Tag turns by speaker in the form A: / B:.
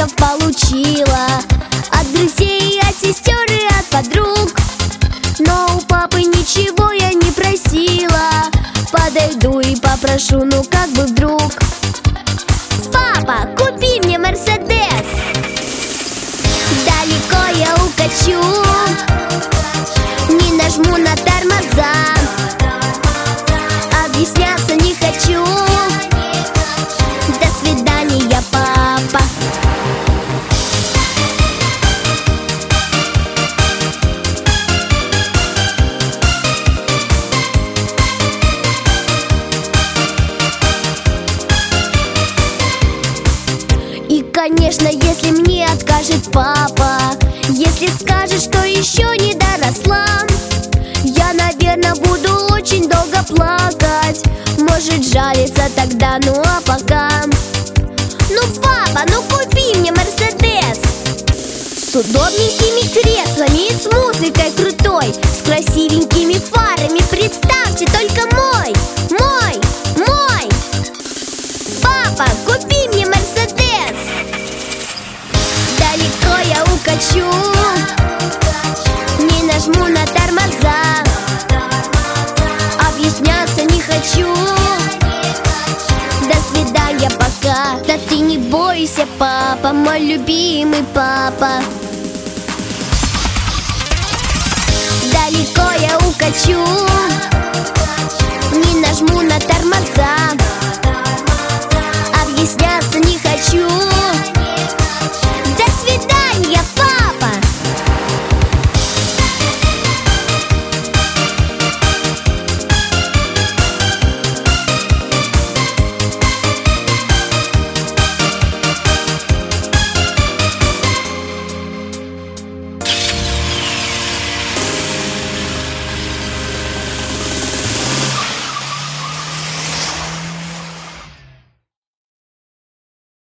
A: подарков получила от друзей, от сестер и от подруг. Но у папы ничего я не просила. Подойду и попрошу, ну как бы вдруг: папа, купи мне Мерседес. Далеко я укачу, не нажму на тормоза. Объясняться не хочу. До свидания, папа. И, конечно, если мне откажет папа, если скажет, что еще не доросла, я, наверное, буду очень долго плакать. Может, жалиться тогда, ну а пока: ну, папа, ну купи мне Мерседес. С удобненькими креслами и с музыкой крутой, с красивенькими фарами, представьте только мой. Папа, купи мне Мерседес. Далеко я укачу, не нажму на тормоза. Объясняться не хочу. До свидания, пока. Да ты не бойся, папа, мой любимый папа. Далеко я укачу, не нажму на тормоза.